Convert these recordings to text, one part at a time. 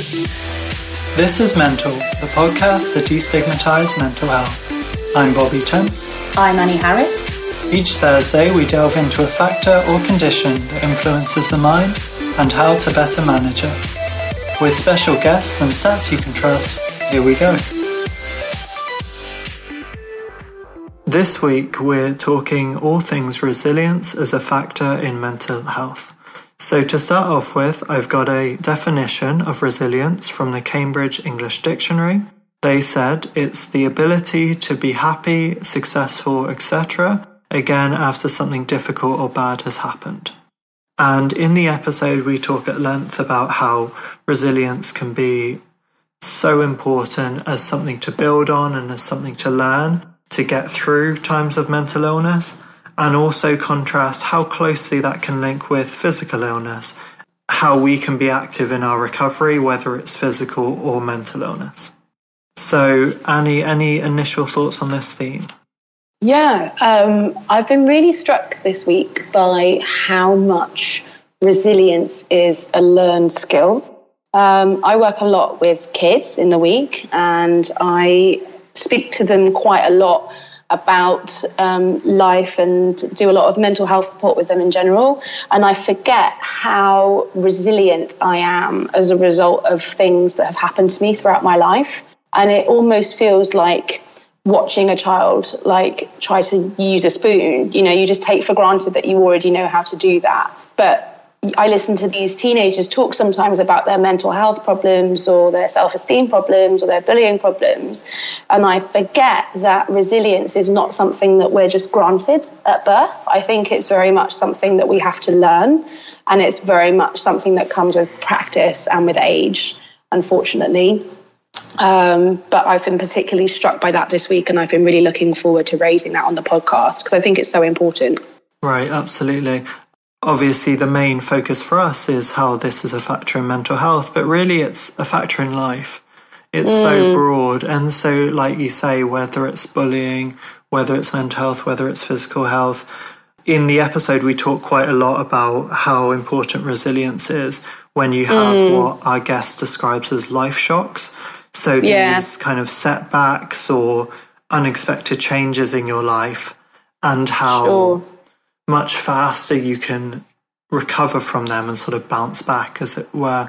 This is Mental, the podcast that destigmatizes mental health. I'm Bobby Timms. I'm Annie Harris. Each Thursday we delve into a factor or condition that influences the mind and how to better manage it. With special guests and stats you can trust, here we go. This week we're talking all things resilience as a factor in mental health. So to start off with, I've got a definition of resilience from the Cambridge English Dictionary. They said it's the ability to be happy, successful, etc., again after something difficult or bad has happened. And in the episode we talk at length about how resilience can be so important as something to build on and as something to learn to get through times of mental illness, and also contrast how closely that can link with physical illness, how we can be active in our recovery, whether it's physical or mental illness. So, Annie, any initial thoughts on this theme? Yeah, I've been really struck this week by how much resilience is a learned skill. I work a lot with kids in the week, and I speak to them quite a lot about life and do a lot of mental health support with them in general. And I forget how resilient I am as a result of things that have happened to me throughout my life. And it almost feels like watching a child try to use a spoon. You know, you just take for granted that you already know how to do that. But I listen to these teenagers talk sometimes about their mental health problems or their self-esteem problems or their bullying problems. And I forget that resilience is not something that we're just granted at birth. I think it's very much something that we have to learn. And it's very much something that comes with practice and with age, unfortunately. But I've been particularly struck by that this week, and I've been really looking forward to raising that on the podcast because I think it's so important. Right, absolutely. Obviously, the main focus for us is how this is a factor in mental health, but really it's a factor in life. It's so broad. And so, like you say, whether it's bullying, whether it's mental health, whether it's physical health, in the episode we talk quite a lot about how important resilience is when you have what our guest describes as life shocks. So these kind of setbacks or unexpected changes in your life, and how much faster you can recover from them and sort of bounce back, as it were,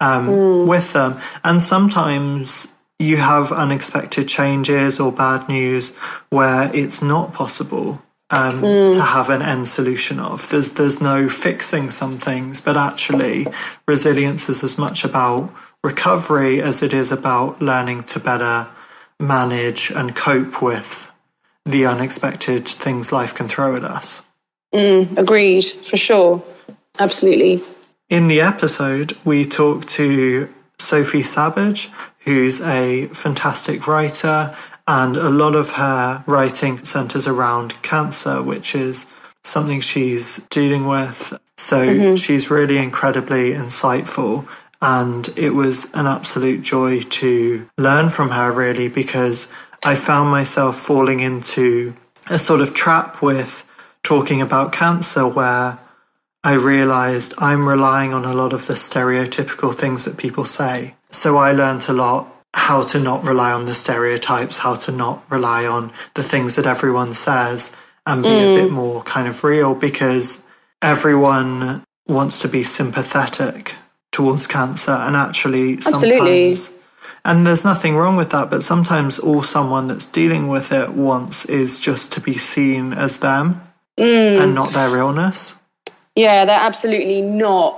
with them. And sometimes you have unexpected changes or bad news where it's not possible to have an end solution of. There's no fixing some things, but actually resilience is as much about recovery as it is about learning to better manage and cope with the unexpected things life can throw at us. Agreed, for sure. Absolutely. In the episode, we talked to Sophie Savage, who's a fantastic writer, and a lot of her writing centers around cancer, which is something she's dealing with. So she's really incredibly insightful, and it was an absolute joy to learn from her, really, because I found myself falling into a sort of trap with talking about cancer where I realized I'm relying on a lot of the stereotypical things that people say. So I learned a lot how to not rely on the stereotypes, how to not rely on the things that everyone says, and be a bit more kind of real, because everyone wants to be sympathetic towards cancer, and actually sometimes, and there's nothing wrong with that, but sometimes all someone that's dealing with it wants is just to be seen as them. And not their illness. Yeah, they're absolutely not.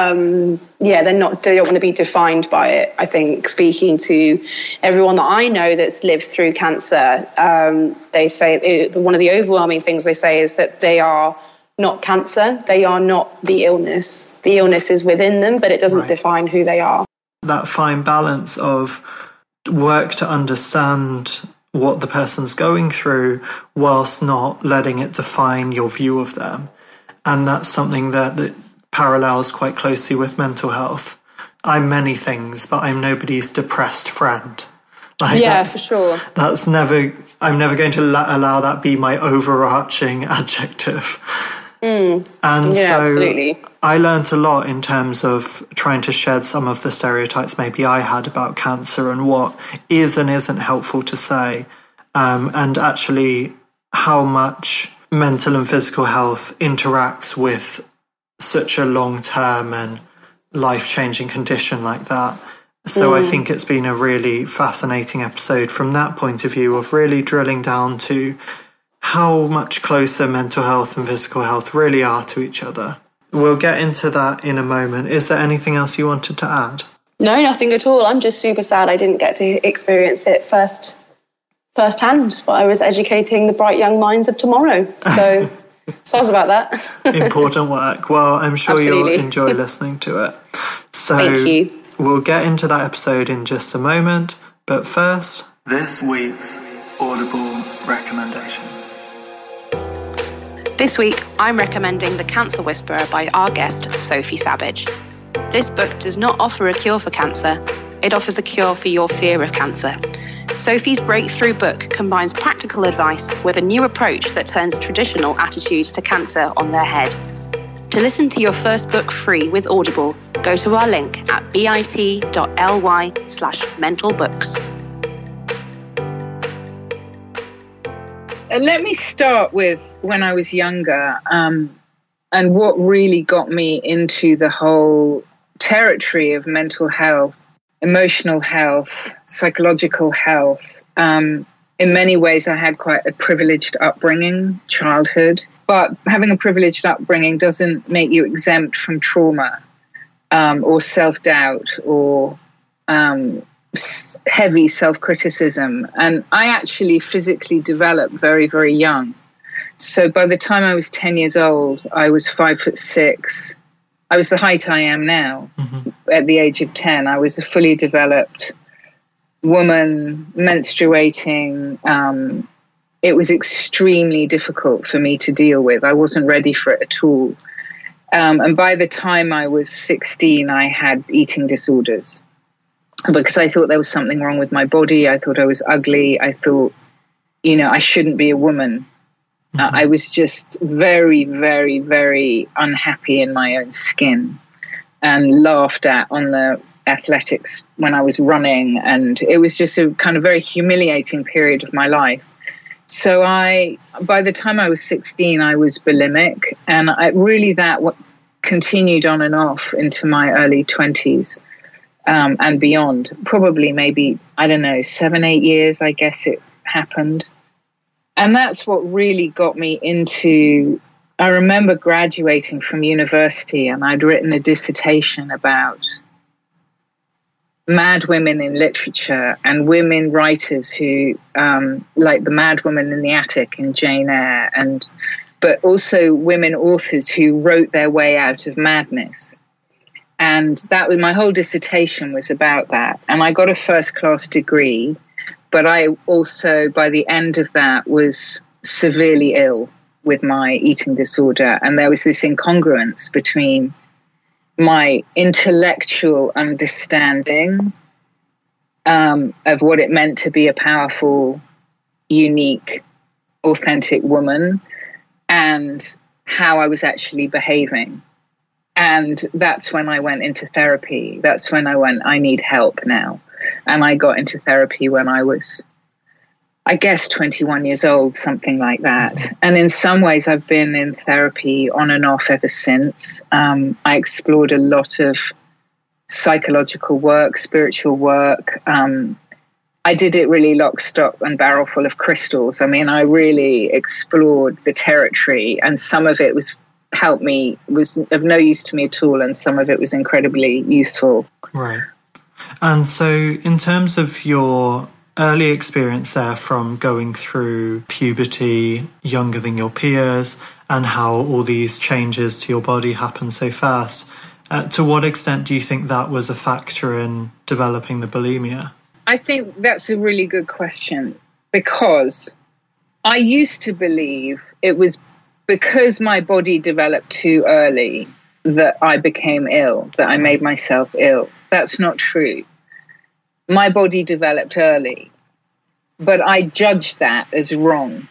They're not. They don't want to be defined by it. I think speaking to everyone that I know that's lived through cancer, they say one of the overwhelming things they say is that they are not cancer. They are not the illness. The illness is within them, but it doesn't define who they are. That fine balance of work to understand what the person's going through whilst not letting it define your view of them. And that's something that parallels quite closely with mental health. I'm many things, but I'm nobody's depressed friend. For sure. I'm never going to allow that be my overarching adjective. And Yeah, so absolutely. I learned a lot in terms of trying to shed some of the stereotypes maybe I had about cancer and what is and isn't helpful to say, and actually how much mental and physical health interacts with such a long-term and life-changing condition like that. So I think it's been a really fascinating episode from that point of view of really drilling down to how much closer mental health and physical health really are to each other. We'll get into that in a moment. Is there anything else you wanted to add? No, nothing at all. I'm just super sad I didn't get to experience it firsthand, but I was educating the bright young minds of tomorrow. So sorry about that. Important work. Well, I'm sure Absolutely. You'll enjoy listening to it. So Thank you. We'll get into that episode in just a moment. But first, this week's Audible recommendation. This week, I'm recommending The Cancer Whisperer by our guest, Sophie Savage. This book does not offer a cure for cancer. It offers a cure for your fear of cancer. Sophie's breakthrough book combines practical advice with a new approach that turns traditional attitudes to cancer on their head. To listen to your first book free with Audible, go to our link at bit.ly/mentalbooks. Let me start with when I was younger, and what really got me into the whole territory of mental health, emotional health, psychological health. In many ways, I had quite a privileged upbringing, childhood. But having a privileged upbringing doesn't make you exempt from trauma or self-doubt or heavy self-criticism. And I actually physically developed very, very young. So by the time I was 10 years old, I was 5'6". I was the height I am now. At the age of 10. I was a fully developed woman, menstruating. It was extremely difficult for me to deal with. I wasn't ready for it at all. And by the time I was 16, I had eating disorders because I thought there was something wrong with my body. I thought I was ugly. I thought, I shouldn't be a woman. I was just very, very, very unhappy in my own skin and laughed at on the athletics when I was running. And it was just a kind of very humiliating period of my life. So by the time I was 16, I was bulimic. And that continued on and off into my early 20s and beyond. Probably maybe, 7, 8 years, I guess it happened. And that's what really got me into, I remember graduating from university and I'd written a dissertation about mad women in literature and women writers who, like the mad woman in the attic in Jane Eyre, but also women authors who wrote their way out of madness. And that was my whole dissertation was about that. And I got a first-class degree. But I also, by the end of that, was severely ill with my eating disorder. And there was this incongruence between my intellectual understanding of what it meant to be a powerful, unique, authentic woman and how I was actually behaving. And that's when I went into therapy. That's when I went, I need help now. And I got into therapy when I was, 21 years old, something like that. And in some ways, I've been in therapy on and off ever since. I explored a lot of psychological work, spiritual work. I did it really lock, stock, and barrel full of crystals. I mean, I really explored the territory, and some of it was of no use to me at all, and some of it was incredibly useful. Right. And so in terms of your early experience there from going through puberty younger than your peers and how all these changes to your body happen so fast, to what extent do you think that was a factor in developing the bulimia? I think that's a really good question because I used to believe it was because my body developed too early that I became ill, that I made myself ill. That's not true. My body developed early, but I judged that as wrong.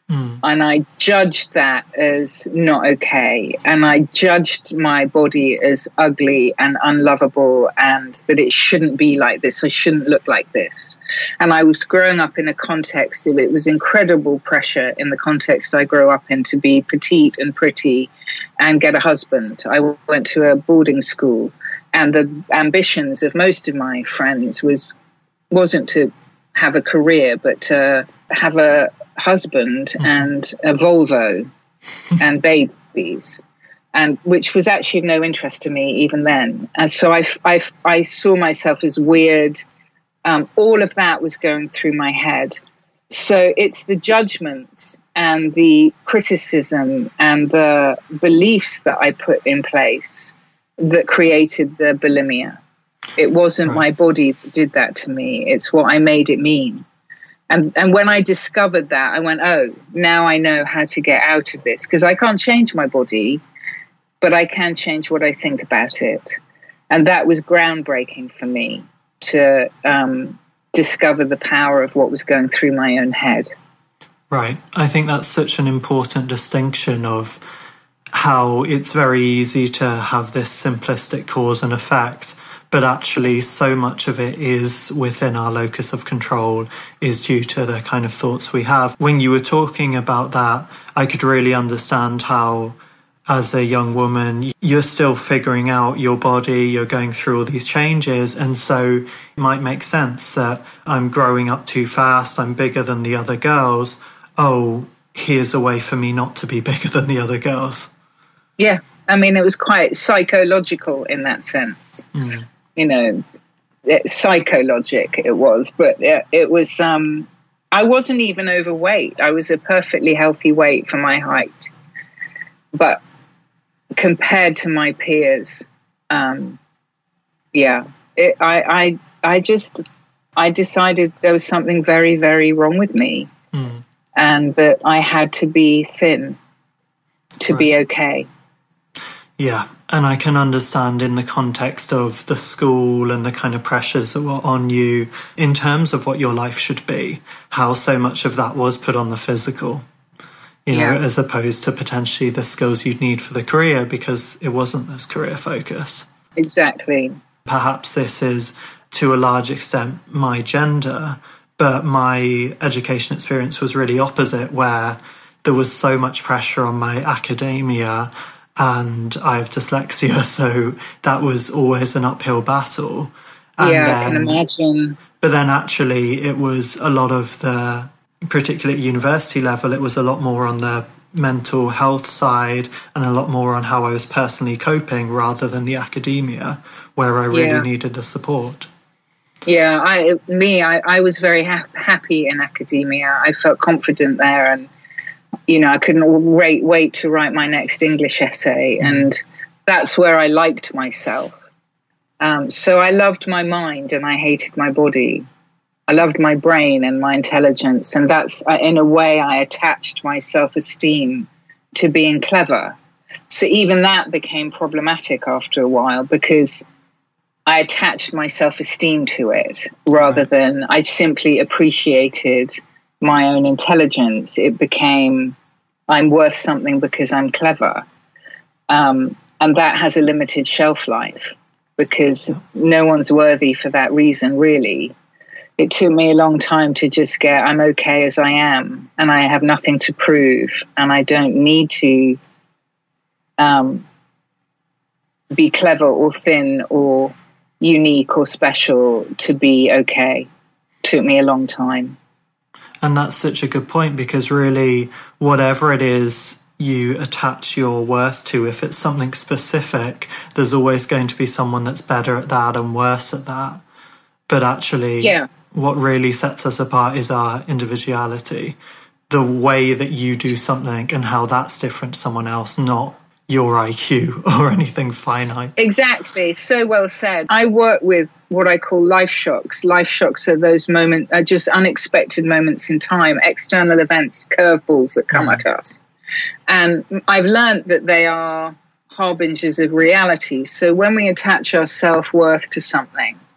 And I judged that as not okay. And I judged my body as ugly and unlovable, and that it shouldn't be like this. I shouldn't look like this. And I was growing up in a context of, it was incredible pressure in the context I grew up in to be petite and pretty and get a husband. I went to a boarding school, and the ambitions of most of my friends wasn't to have a career, but to have a husband and a Volvo and babies, and which was actually of no interest to me even then. And so I saw myself as weird. All of that was going through my head. So it's the judgments and the criticism and the beliefs that I put in place that created the bulimia. It wasn't my body that did that to me. It's what I made it mean. And when I discovered that, I went, oh, now I know how to get out of this, because I can't change my body, but I can change what I think about it. And that was groundbreaking for me to discover the power of what was going through my own head. Right. I think that's such an important distinction of how it's very easy to have this simplistic cause and effect, but actually so much of it is within our locus of control, is due to the kind of thoughts we have. When you were talking about that, I could really understand how, as a young woman, you're still figuring out your body, you're going through all these changes, and so it might make sense that I'm growing up too fast, I'm bigger than the other girls. Oh, here's a way for me not to be bigger than the other girls. Yeah, I mean, it was quite psychological in that sense. You know, psychologic it was, but it was, I wasn't even overweight. I was a perfectly healthy weight for my height. But compared to my peers, I decided there was something very, very wrong with me, and that I had to be thin to be okay. Yeah, and I can understand in the context of the school and the kind of pressures that were on you in terms of what your life should be, how so much of that was put on the physical, you know, as opposed to potentially the skills you'd need for the career, because it wasn't as career focused. Exactly. Perhaps this is to a large extent my gender, but my education experience was really opposite, where there was so much pressure on my academia, and I have dyslexia, so that was always an uphill battle. And I can imagine. But then actually it was a lot of the, particularly at university level, it was a lot more on the mental health side and a lot more on how I was personally coping rather than the academia, where I really needed the support. Yeah, I was very happy in academia. I felt confident there, and you know, I couldn't wait to write my next English essay, and that's where I liked myself. So I loved my mind and I hated my body. I loved my brain and my intelligence, and that's, in a way, I attached my self-esteem to being clever. So even that became problematic after a while, because I attached my self-esteem to it rather than I simply appreciated my own intelligence. It became, I'm worth something because I'm clever. And that has a limited shelf life, because no one's worthy for that reason, really. It took me a long time to just get, I'm okay as I am, and I have nothing to prove, and I don't need to be clever or thin or unique or special to be okay. It took me a long time. And that's such a good point, because really, whatever it is you attach your worth to, if it's something specific, there's always going to be someone that's better at that and worse at that. But actually, what really sets us apart is our individuality, the way that you do something and how that's different to someone else, not your IQ or anything finite. Exactly. So well said. I work with what I call life shocks. Life shocks are those moments, just unexpected moments in time, external events, curveballs that come at us. And I've learned that they are harbingers of reality. So when we attach our self-worth to something,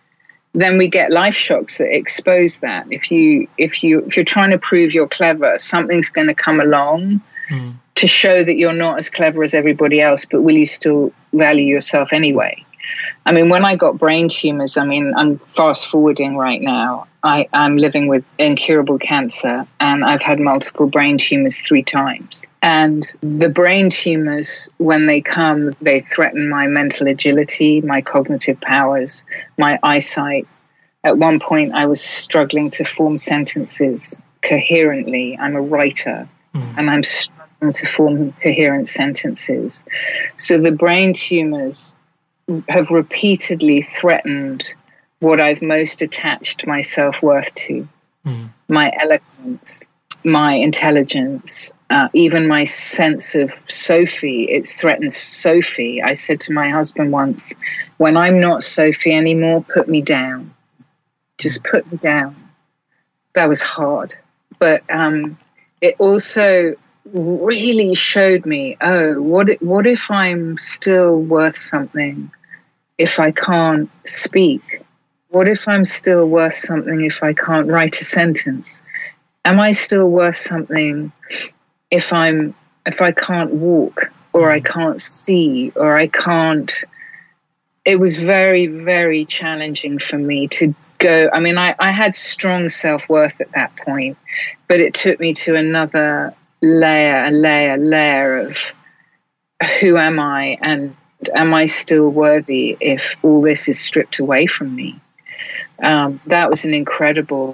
then we get life shocks that expose that. If you're trying to prove you're clever, something's going to come along to show that you're not as clever as everybody else, but will you still value yourself anyway? I mean, when I got brain tumors, I mean, I'm fast forwarding right now. I'm living with incurable cancer, and I've had multiple brain tumors 3 times. And the brain tumors, when they come, they threaten my mental agility, my cognitive powers, my eyesight. At one point, I was struggling to form sentences coherently. I'm a writer, and I'm struggling to form coherent sentences. So the brain tumors have repeatedly threatened what I've most attached my self-worth to, my eloquence, my intelligence, even my sense of Sophie. It's threatened Sophie. I said to my husband once, when I'm not Sophie anymore, put me down. Just put me down. That was hard. But it also really showed me, what if I'm still worth something if I can't speak? What if I'm still worth something if I can't write a sentence? Am I still worth something if I can't walk, or I can't see, or I can't? It was very, very challenging for me to go. I mean, I had strong self-worth at that point, but it took me to another layer of who am I, and am I still worthy if all this is stripped away from me? That was an incredible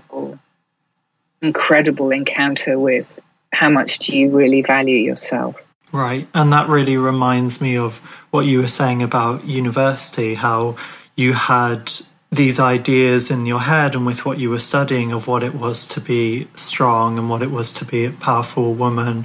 encounter with how much do you really value yourself. Right. And that really reminds me of what you were saying about university, how you had these ideas in your head and with what you were studying of what it was to be strong and what it was to be a powerful woman.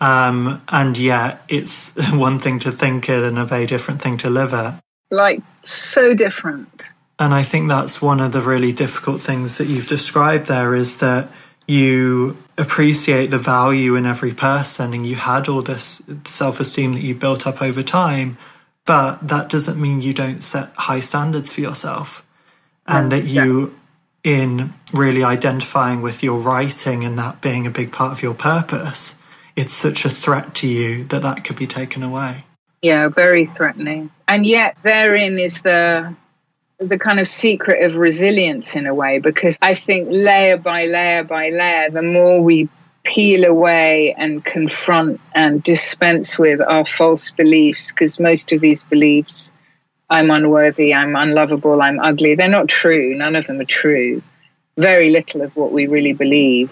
And yet it's one thing to think it and a very different thing to live it. Like, so different. And I think that's one of the really difficult things that you've described there, is that you appreciate the value in every person and you had all this self-esteem that you built up over time, but that doesn't mean you don't set high standards for yourself. And that you, in really identifying with your writing and that being a big part of your purpose, it's such a threat to you that could be taken away. Yeah, very threatening. And yet therein is the kind of secret of resilience in a way, because I think layer by layer by layer, the more we peel away and confront and dispense with our false beliefs, because most of these beliefs, I'm unworthy, I'm unlovable, I'm ugly, they're not true. None of them are true. Very little of what we really believe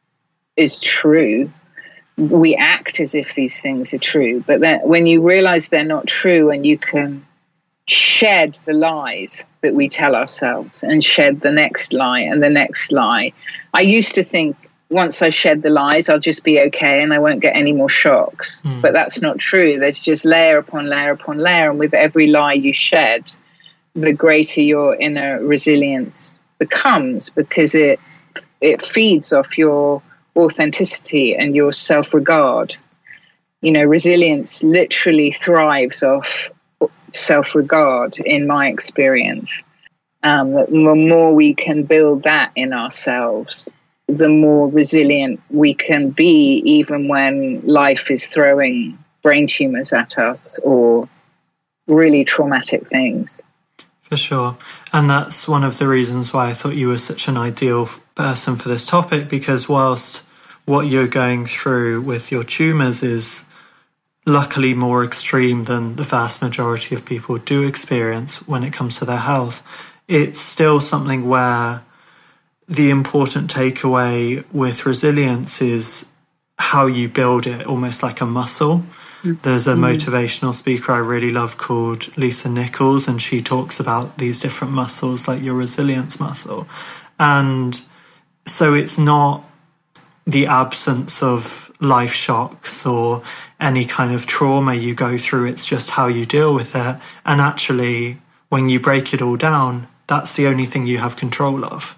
is true. We act as if these things are true, but then when you realize they're not true and you can shed the lies that we tell ourselves and shed the next lie and the next lie. I used to think once I shed the lies, I'll just be okay and I won't get any more shocks. But that's not true. There's just layer upon layer upon layer. And with every lie you shed, the greater your inner resilience becomes, because it feeds off your authenticity and your self-regard. You know, resilience literally thrives off self-regard, in my experience. The more we can build that in ourselves, the more resilient we can be, even when life is throwing brain tumors at us or really traumatic things. For sure. And that's one of the reasons why I thought you were such an ideal person for this topic, because whilst what you're going through with your tumors is luckily more extreme than the vast majority of people do experience when it comes to their health, it's still something where the important takeaway with resilience is how you build it, almost like a muscle. There's a motivational speaker I really love called Lisa Nichols, and she talks about these different muscles, like your resilience muscle. And so it's not the absence of life shocks or any kind of trauma you go through, it's just how you deal with it. And actually, when you break it all down, that's the only thing you have control of.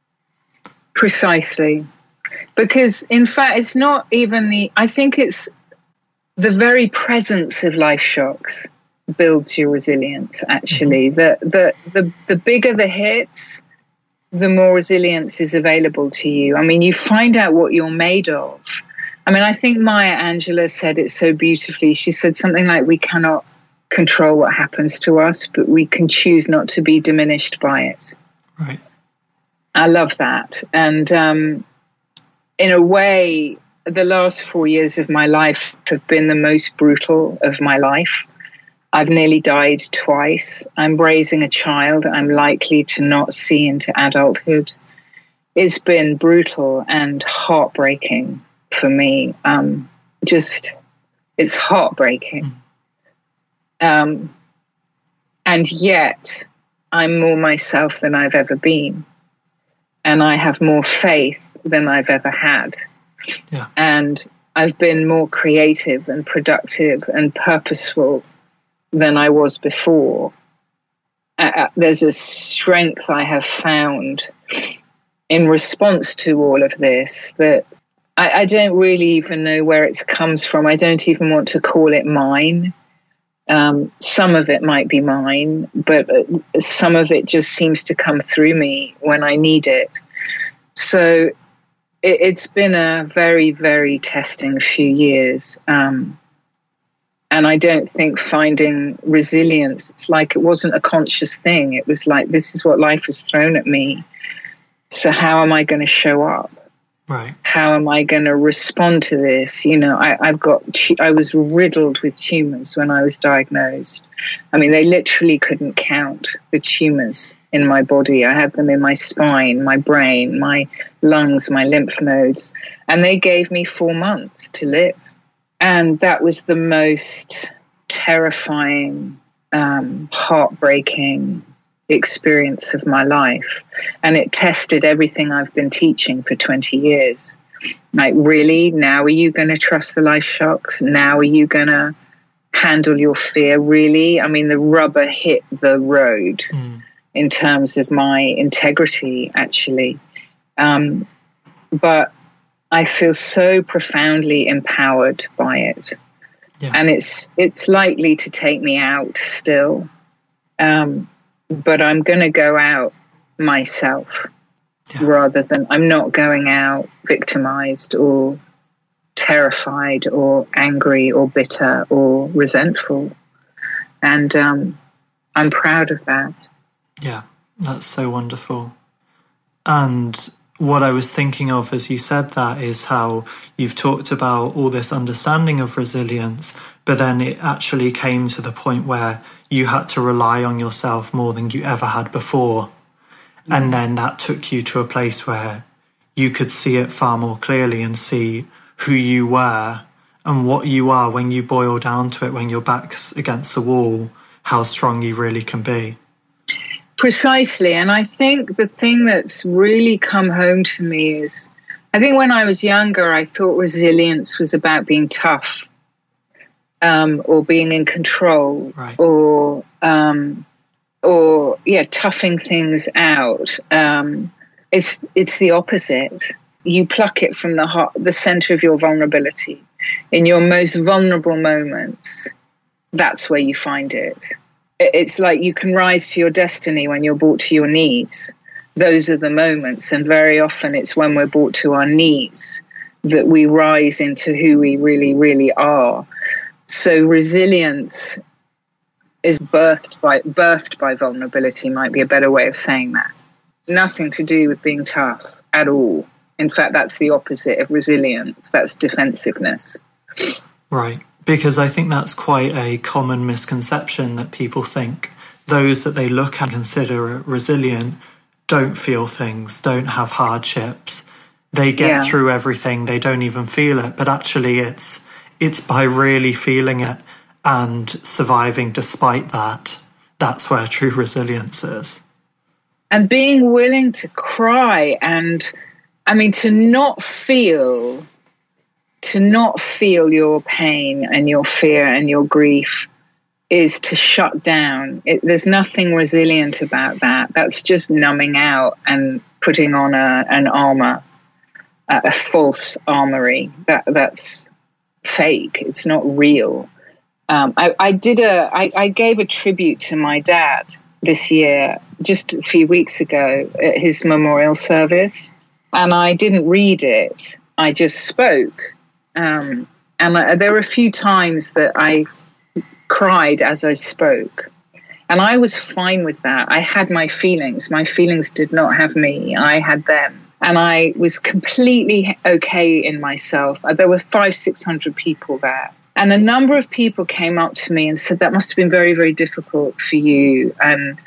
Precisely. Because, in fact, it's not even I think it's the very presence of life shocks builds your resilience, actually. The bigger the hits, the more resilience is available to you. I mean, you find out what you're made of. I mean, I think Maya Angelou said it so beautifully. She said something like, we cannot control what happens to us, but we can choose not to be diminished by it. Right. I love that. And in a way, the last 4 years of my life have been the most brutal of my life. I've nearly died twice. I'm raising a child I'm likely to not see into adulthood. It's been brutal and heartbreaking for me. It's heartbreaking. And yet, I'm more myself than I've ever been. And I have more faith than I've ever had. Yeah. And I've been more creative and productive and purposeful than I was before. There's a strength I have found in response to all of this that I don't really even know where it comes from. I don't even want to call it mine. Some of it might be mine, but some of it just seems to come through me when I need it. So it's been a very, very testing few years. And I don't think finding resilience, it's like it wasn't a conscious thing. It was like, this is what life has thrown at me. So how am I going to show up? Right. How am I going to respond to this? You know, I was riddled with tumors when I was diagnosed. I mean, they literally couldn't count the tumors in my body. I had them in my spine, my brain, my lungs, my lymph nodes, and they gave me 4 months to live. And that was the most terrifying, heartbreaking experience of my life. And it tested everything I've been teaching for 20 years. Like, really? Now are you going to trust the life shocks? Now are you going to handle your fear? Really? I mean, the rubber hit the road in terms of my integrity, actually. But I feel so profoundly empowered by it. Yeah. And it's likely to take me out still. But I'm going to go out myself rather than, I'm not going out victimized or terrified or angry or bitter or resentful. And I'm proud of that. Yeah, that's so wonderful. And what I was thinking of as you said that is how you've talked about all this understanding of resilience, but then it actually came to the point where you had to rely on yourself more than you ever had before. And then that took you to a place where you could see it far more clearly and see who you were and what you are when you boil down to it, when your back's against the wall, how strong you really can be. Precisely. And I think the thing that's really come home to me is, I think when I was younger, I thought resilience was about being tough, or being in control, right. or toughing things out. It's the opposite. You pluck it from the center of your vulnerability. In your most vulnerable moments, that's where you find it. It's like you can rise to your destiny when you're brought to your knees. Those are the moments, and very often it's when we're brought to our knees that we rise into who we really, really are. So resilience is birthed by vulnerability, might be a better way of saying that. Nothing to do with being tough at all. In fact, that's the opposite of resilience. That's defensiveness. Right. Because I think that's quite a common misconception that people think those that they look at and consider resilient don't feel things, don't have hardships. They get through everything. They don't even feel it. But actually it's by really feeling it and surviving despite that. That's where true resilience is. And being willing to cry and, I mean, to not feel your pain and your fear and your grief is to shut down. There's nothing resilient about that. That's just numbing out and putting on an armor, a false armory. That's fake. It's not real. I gave a tribute to my dad this year, just a few weeks ago at his memorial service, and I didn't read it. I just spoke. And there were a few times that I cried as I spoke. And I was fine with that. I had my feelings. My feelings did not have me. I had them. And I was completely okay in myself. There were 500-600 people there. And a number of people came up to me and said, that must have been very, very difficult for you. And,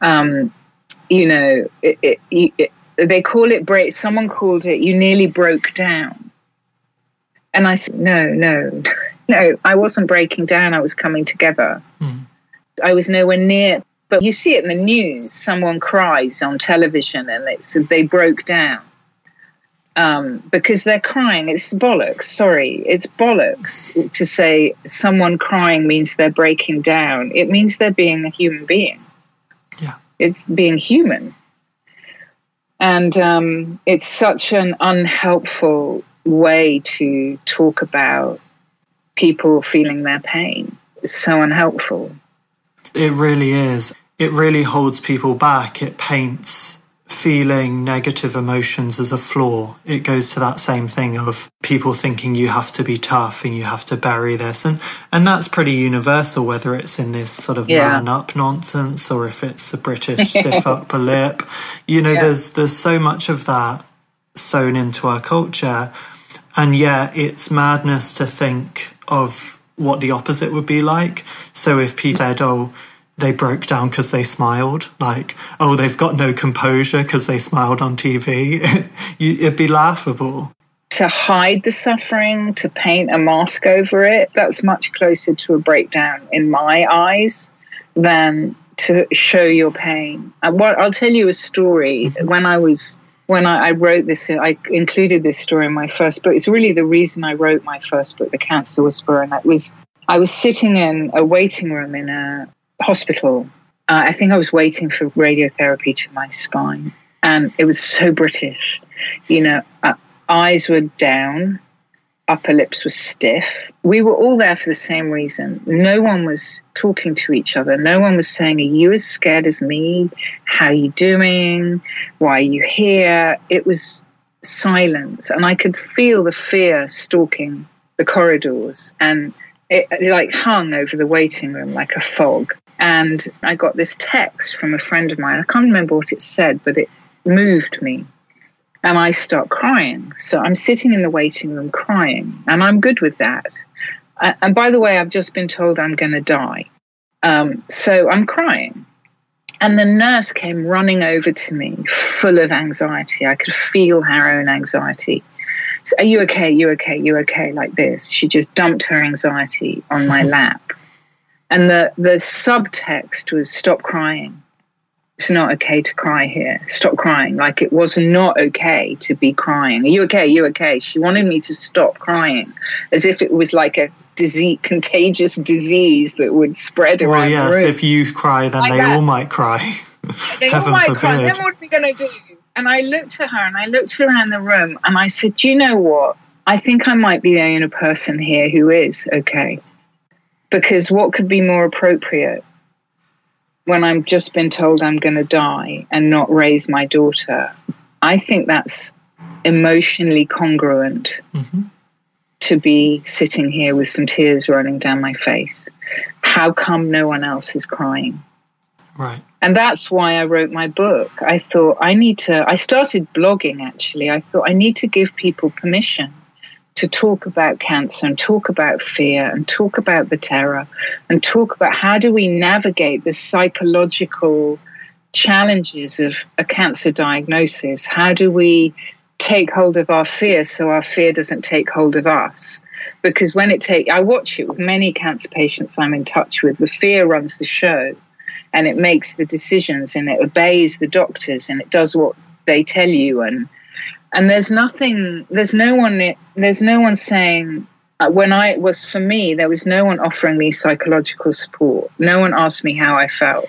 they call it someone called it, you nearly broke down. And I said, no, I wasn't breaking down. I was coming together. I was nowhere near. But you see it in the news. Someone cries on television and they broke down because they're crying. It's bollocks. Sorry, it's bollocks to say someone crying means they're breaking down. It means they're being a human being. Yeah, it's being human. And it's such an unhelpful way to talk about people feeling their pain. It's so unhelpful. It really is. It really holds people back. It paints feeling negative emotions as a flaw. It goes to that same thing of people thinking you have to be tough and you have to bury this. And that's pretty universal, whether it's in this sort of man up nonsense or if it's the British stiff upper lip. There's so much of that sewn into our culture. And it's madness to think of what the opposite would be like. So if people said, they broke down because they smiled, like, they've got no composure because they smiled on TV, it'd be laughable. To hide the suffering, to paint a mask over it, that's much closer to a breakdown in my eyes than to show your pain. I'll tell you a story. When I wrote this, I included this story in my first book. It's really the reason I wrote my first book, The Cancer Whisperer, and I was sitting in a waiting room in a hospital. I think I was waiting for radiotherapy to my spine, and it was so British. Eyes were down, upper lips were stiff. We were all there for the same reason. No one was talking to each other. No one was saying, are you as scared as me? How are you doing? Why are you here? It was silence, and I could feel the fear stalking the corridors, and it like hung over the waiting room like a fog. And I got this text from a friend of mine. I can't remember what it said, but it moved me. And I start crying. So I'm sitting in the waiting room crying, and I'm good with that. And by the way, I've just been told I'm going to die. So I'm crying. And the nurse came running over to me, full of anxiety. I could feel her own anxiety. So, are you okay? You okay? You okay? Like this. She just dumped her anxiety on my lap. And the subtext was, stop crying. It's not okay to cry here. Stop crying. Like it was not okay to be crying. Are you okay? You okay? She wanted me to stop crying, as if it was like a contagious disease that would spread around the room. Well, yes, if you cry, then like they all might cry. They all might cry. Then what are we going to do? And I looked at her and I looked around the room and I said, do you know what? I think I might be the only person here who is okay. Because what could be more appropriate when I've just been told I'm going to die and not raise my daughter? I think that's emotionally congruent to be sitting here with some tears running down my face. How come no one else is crying? Right. And that's why I wrote my book. I thought I started blogging actually. I thought I need to give people permission to talk about cancer and talk about fear and talk about the terror and talk about how do we navigate the psychological challenges of a cancer diagnosis? How do we take hold of our fear so our fear doesn't take hold of us? Because I watch it with many cancer patients I'm in touch with, the fear runs the show and it makes the decisions and it obeys the doctors and it does what they tell you. And there's no one saying, for me, there was no one offering me psychological support. No one asked me how I felt.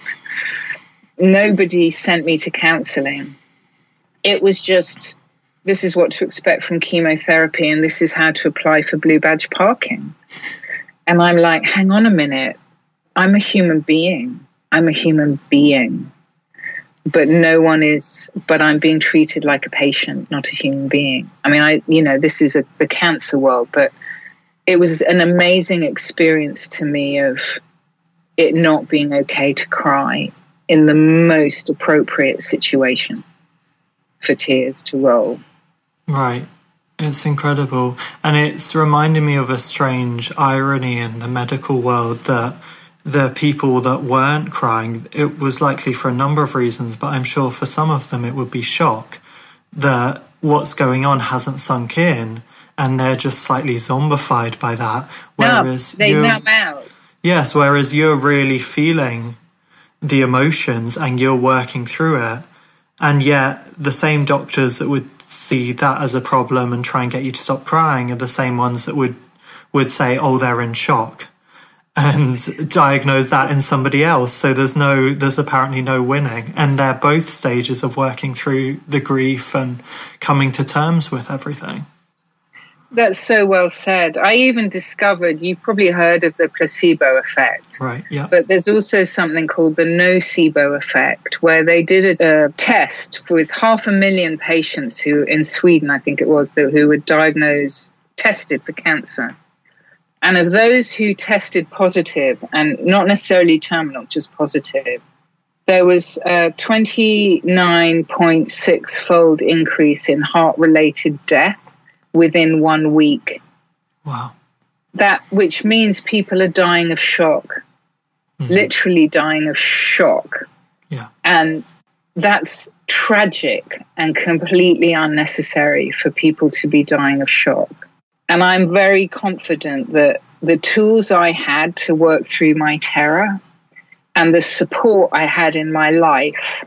Nobody sent me to counselling. It was just, this is what to expect from chemotherapy and this is how to apply for blue badge parking. And I'm like, hang on a minute. I'm a human being. I'm a human being. But but I'm being treated like a patient, not a human being. I mean, this is the cancer world, but it was an amazing experience to me of it not being okay to cry in the most appropriate situation for tears to roll. Right. It's incredible. And it's reminding me of a strange irony in the medical world that the people that weren't crying, it was likely for a number of reasons, but I'm sure for some of them it would be shock that what's going on hasn't sunk in and they're just slightly zombified by that. Whereas they numb out. Yes, whereas you're really feeling the emotions and you're working through it. And yet the same doctors that would see that as a problem and try and get you to stop crying are the same ones that would say, oh, they're in shock, and diagnose that in somebody else. So there's apparently no winning. And they're both stages of working through the grief and coming to terms with everything. That's so well said. I even discovered, you've probably heard of the placebo effect. Right, yeah. But there's also something called the nocebo effect, where they did a test with 500,000 patients who, in Sweden, I think it was, who were tested for cancer. And of those who tested positive, and not necessarily terminal, just positive, there was a 29.6-fold increase in heart-related death within 1 week. Wow. Which means people are dying of shock, literally dying of shock. Yeah. And that's tragic and completely unnecessary for people to be dying of shock. And I'm very confident that the tools I had to work through my terror and the support I had in my life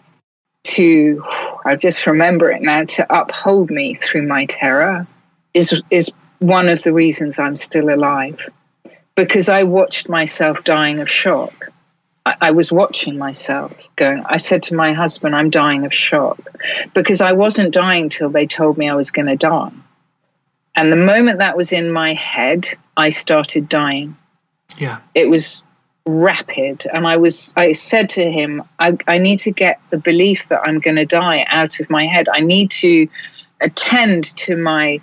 I just remember it now, to uphold me through my terror is one of the reasons I'm still alive. Because I watched myself dying of shock. I was watching myself I said to my husband, I'm dying of shock. Because I wasn't dying till they told me I was going to die. And the moment that was in my head, I started dying. Yeah. It was rapid. And I said to him, I need to get the belief that I'm going to die out of my head. I need to attend to my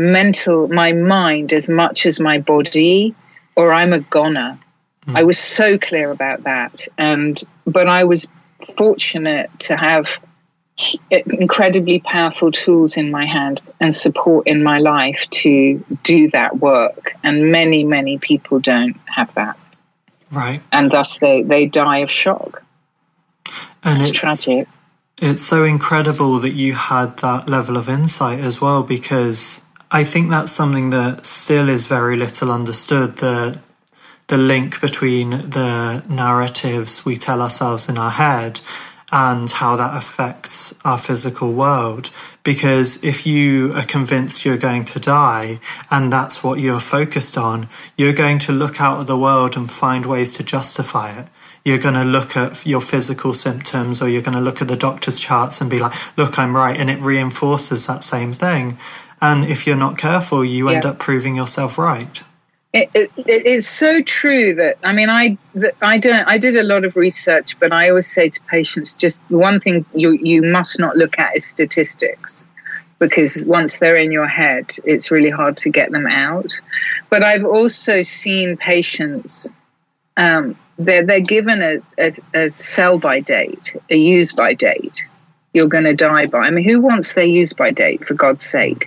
mind as much as my body, or I'm a goner. I was so clear about that. But I was fortunate to have incredibly powerful tools in my hand and support in my life to do that work. And many, many people don't have that. Right. And thus they die of shock. And it's tragic. It's so incredible that you had that level of insight as well, because I think that's something that still is very little understood, the link between the narratives we tell ourselves in our head and how that affects our physical world. Because if you are convinced you're going to die and that's what you're focused on, you're going to look out at the world and find ways to justify it. You're going to look at your physical symptoms, or you're going to look at the doctor's charts and be like, look, I'm right. And it reinforces that same thing. And if you're not careful, you end up proving yourself right. It is so true that, I mean, I did a lot of research, but I always say to patients, just one thing you must not look at is statistics, because once they're in your head, it's really hard to get them out. But I've also seen patients, they're given a sell-by date, a use-by date. You're going to die by. I mean, who wants their use-by date, for God's sake?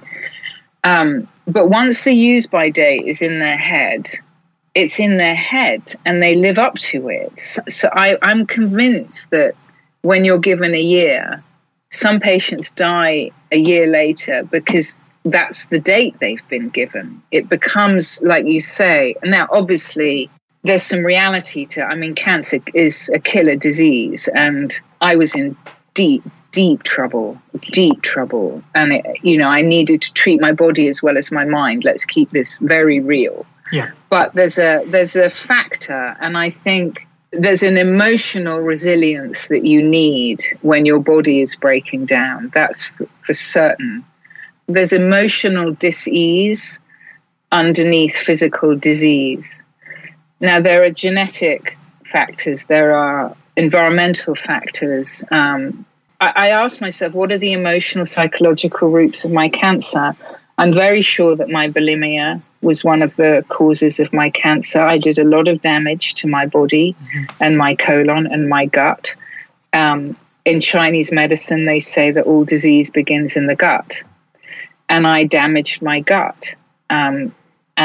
But once the use-by date is in their head, it's in their head and they live up to it. So I'm convinced that when you're given a year, some patients die a year later because that's the date they've been given. It becomes, like you say, now obviously there's some reality to, I mean, cancer is a killer disease, and I was in deep trouble. And, I needed to treat my body as well as my mind. Let's keep this very real. Yeah. But there's a factor, and I think there's an emotional resilience that you need when your body is breaking down. That's for certain. There's emotional dis-ease underneath physical disease. Now, there are genetic factors, there are environmental factors. I asked myself, what are the emotional, psychological roots of my cancer? I'm very sure that my bulimia was one of the causes of my cancer. I did a lot of damage to my body and my colon and my gut. In Chinese medicine, they say that all disease begins in the gut. And I damaged my gut. And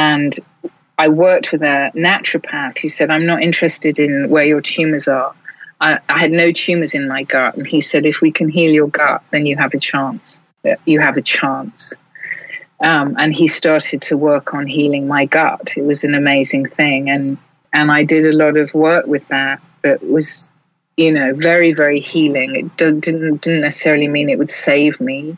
I worked with a naturopath who said, I'm not interested in where your tumors are. I had no tumors in my gut. And he said, if we can heal your gut, then you have a chance. You have a chance. And he started to work on healing my gut. It was an amazing thing. And I did a lot of work with that was, very, very healing. It didn't necessarily mean it would save me.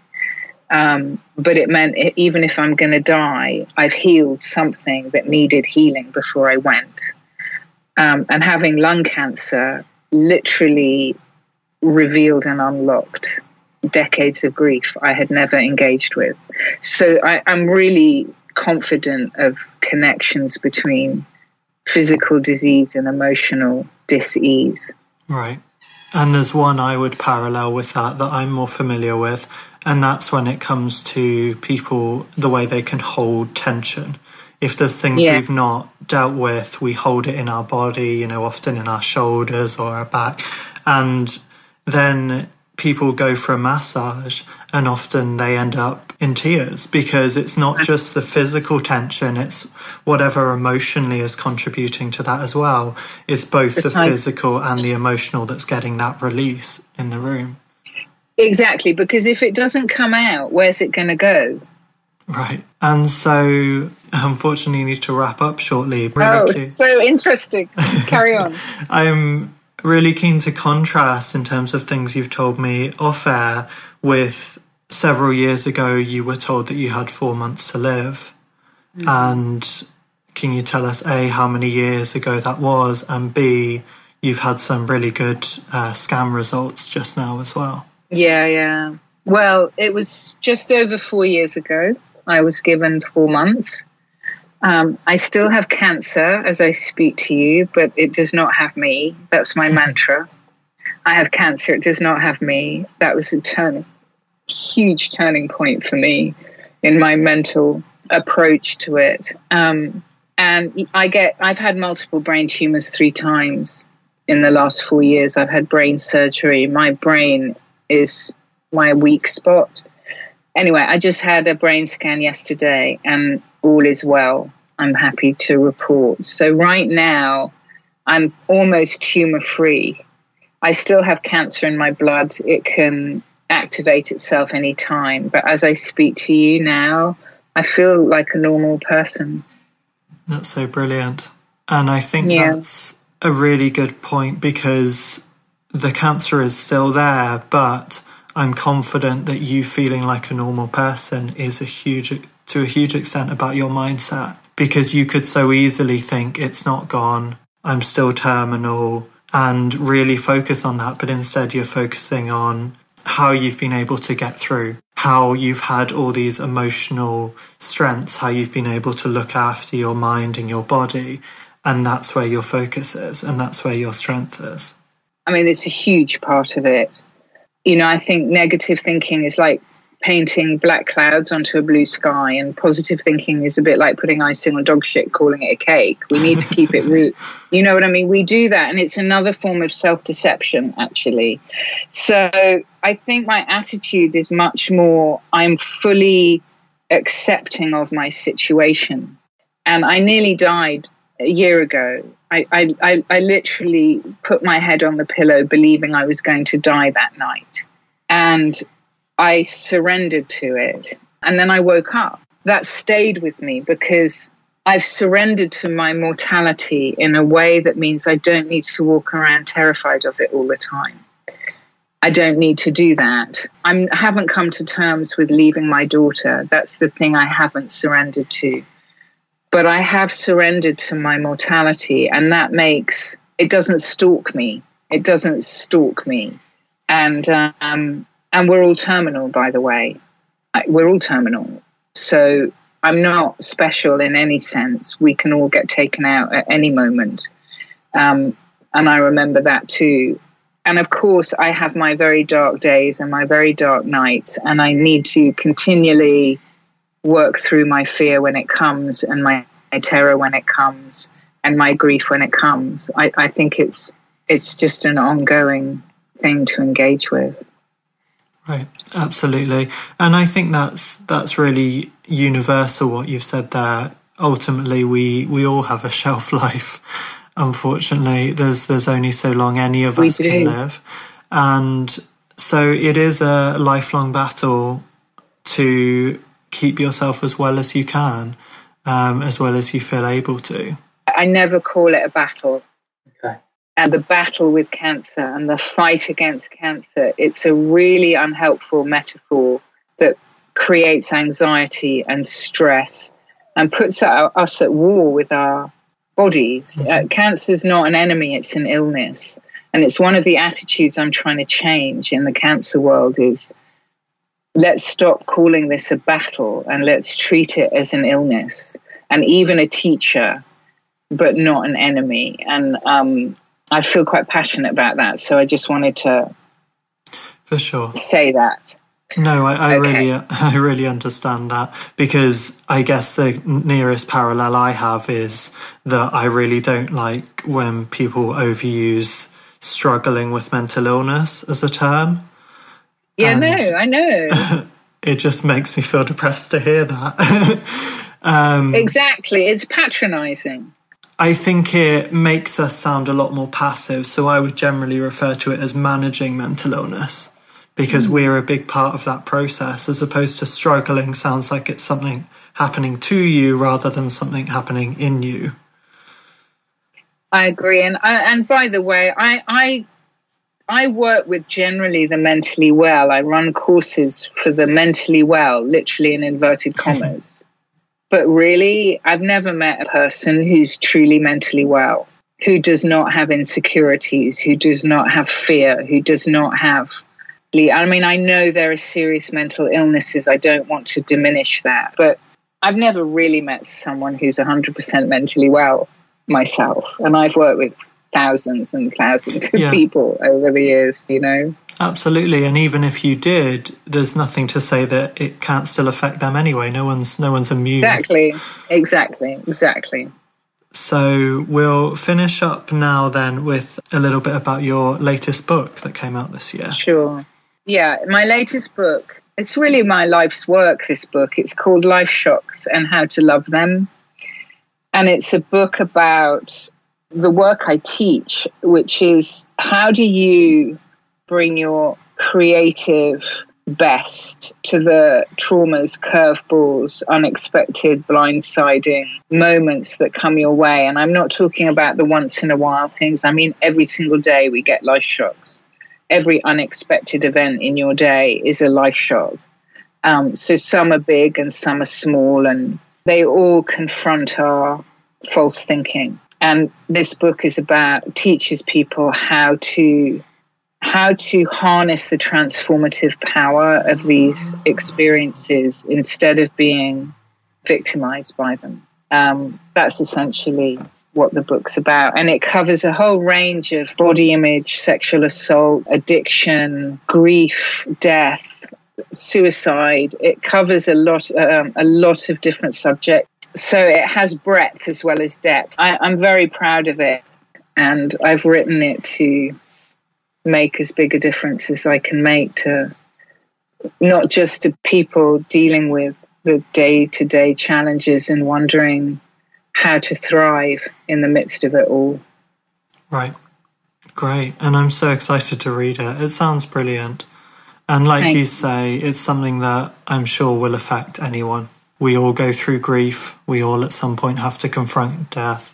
But it meant even if I'm going to die, I've healed something that needed healing before I went. And having lung cancer literally revealed and unlocked decades of grief I had never engaged with. So I'm really confident of connections between physical disease and emotional dis-ease. Right. And there's one I would parallel with that I'm more familiar with, and that's when it comes to people, the way they can hold tension. If there's things we've not dealt with, we hold it in our body, often in our shoulders or our back. And then people go for a massage and often they end up in tears because it's not just the physical tension, it's whatever emotionally is contributing to that as well. It's both the physical and the emotional that's getting that release in the room. Exactly, because if it doesn't come out, where's it going to go? Right. And so, unfortunately, you need to wrap up shortly. It's so interesting. Carry on. I'm really keen to contrast in terms of things you've told me off air with several years ago you were told that you had 4 months to live. Mm-hmm. And can you tell us, A, how many years ago that was, and B, you've had some really good scan results just now as well? Yeah. Well, it was just over 4 years ago. I was given 4 months. I still have cancer as I speak to you, but it does not have me. That's my mantra. I have cancer. It does not have me. That was a huge turning point for me in my mental approach to it. And I've had multiple brain tumors 3 times in the last 4 years. I've had brain surgery. My brain is my weak spot. Anyway, I just had a brain scan yesterday and all is well. I'm happy to report. So right now, I'm almost tumor-free. I still have cancer in my blood. It can activate itself any time. But as I speak to you now, I feel like a normal person. That's so brilliant. And I think that's a really good point because the cancer is still there, but I'm confident that you feeling like a normal person is to a huge extent about your mindset, because you could so easily think it's not gone, I'm still terminal, and really focus on that. But instead you're focusing on how you've been able to get through, how you've had all these emotional strengths, how you've been able to look after your mind and your body. And that's where your focus is, and that's where your strength is. I mean, it's a huge part of it. I think negative thinking is like painting black clouds onto a blue sky, and positive thinking is a bit like putting icing on dog shit, calling it a cake. We need to keep it root. You know what I mean? We do that, and it's another form of self-deception, actually. So I think my attitude is much more, I'm fully accepting of my situation. And I nearly died a year ago. I literally put my head on the pillow believing I was going to die that night. And I surrendered to it. And then I woke up. That stayed with me because I've surrendered to my mortality in a way that means I don't need to walk around terrified of it all the time. I don't need to do that. I haven't come to terms with leaving my daughter. That's the thing I haven't surrendered to. But I have surrendered to my mortality, and that makes, it doesn't stalk me. It doesn't stalk me. And we're all terminal, by the way. We're all terminal. So I'm not special in any sense. We can all get taken out at any moment. And I remember that too. And of course, I have my very dark days and my very dark nights, and I need to continually work through my fear when it comes, and my terror when it comes, and my grief when it comes. I think it's just an ongoing thing to engage with. Right, absolutely. And I think that's really universal, what you've said there. Ultimately, we all have a shelf life. Unfortunately, there's only so long any of us can live. And so it is a lifelong battle to keep yourself as well as you can, as well as you feel able to. I never call it a battle. Okay. And the battle with cancer and the fight against cancer, it's a really unhelpful metaphor that creates anxiety and stress and puts us at war with our bodies. Cancer is not an enemy, it's an illness. And it's one of the attitudes I'm trying to change in the cancer world is, let's stop calling this a battle and let's treat it as an illness and even a teacher, but not an enemy. And I feel quite passionate about that. So I just wanted to for sure say that. No, I really understand that, because I guess the nearest parallel I have is that I really don't like when people overuse struggling with mental illness as a term. Yeah, no, I know. It just makes me feel depressed to hear that. Exactly, it's patronizing. I think it makes us sound a lot more passive, so I would generally refer to it as managing mental illness, because we're a big part of that process, as opposed to struggling sounds like it's something happening to you rather than something happening in you. I agree. And by the way, I work with generally the mentally well. I run courses for the mentally well, literally in inverted commas. But really, I've never met a person who's truly mentally well, who does not have insecurities, who does not have fear, who does not have... I mean, I know there are serious mental illnesses. I don't want to diminish that. But I've never really met someone who's 100% mentally well myself. And I've worked with thousands and thousands of people over the years, you know. Absolutely. And even if you did, there's nothing to say that it can't still affect them anyway. No one's immune. Exactly. So we'll finish up now then with a little bit about your latest book that came out this year. Sure. Yeah, my latest book, it's really my life's work, this book. It's called Life Shocks and How to Love Them. And it's a book about the work I teach, which is how do you bring your creative best to the traumas, curveballs, unexpected, blindsiding moments that come your way. And I'm not talking about the once in a while things. I mean, every single day we get life shocks. Every unexpected event in your day is a life shock. So some are big and some are small, and they all confront our false thinking. And this book teaches people how to harness the transformative power of these experiences instead of being victimized by them. That's essentially what the book's about. And it covers a whole range of body image, sexual assault, addiction, grief, death, suicide. It covers a lot of different subjects. So it has breadth as well as depth. I'm very proud of it. And I've written it to make as big a difference as I can make, to not just to people dealing with the day-to-day challenges and wondering how to thrive in the midst of it all. Right. Great. And I'm so excited to read it. It sounds brilliant. And like you say, it's something that I'm sure will affect anyone. We all go through grief. We all at some point have to confront death.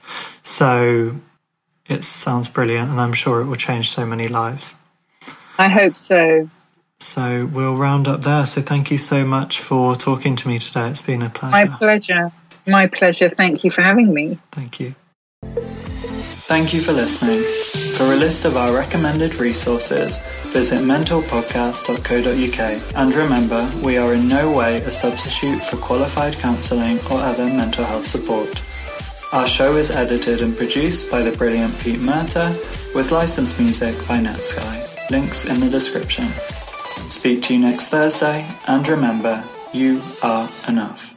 So it sounds brilliant, and I'm sure it will change so many lives. I hope so. So we'll round up there. So thank you so much for talking to me today. It's been a pleasure. My pleasure. Thank you for having me. Thank you. Thank you for listening. For a list of our recommended resources, visit mentalpodcast.co.uk. And remember, we are in no way a substitute for qualified counselling or other mental health support. Our show is edited and produced by the brilliant Pete Murta, with licensed music by Netsky. Links in the description. Speak to you next Thursday, and remember, you are enough.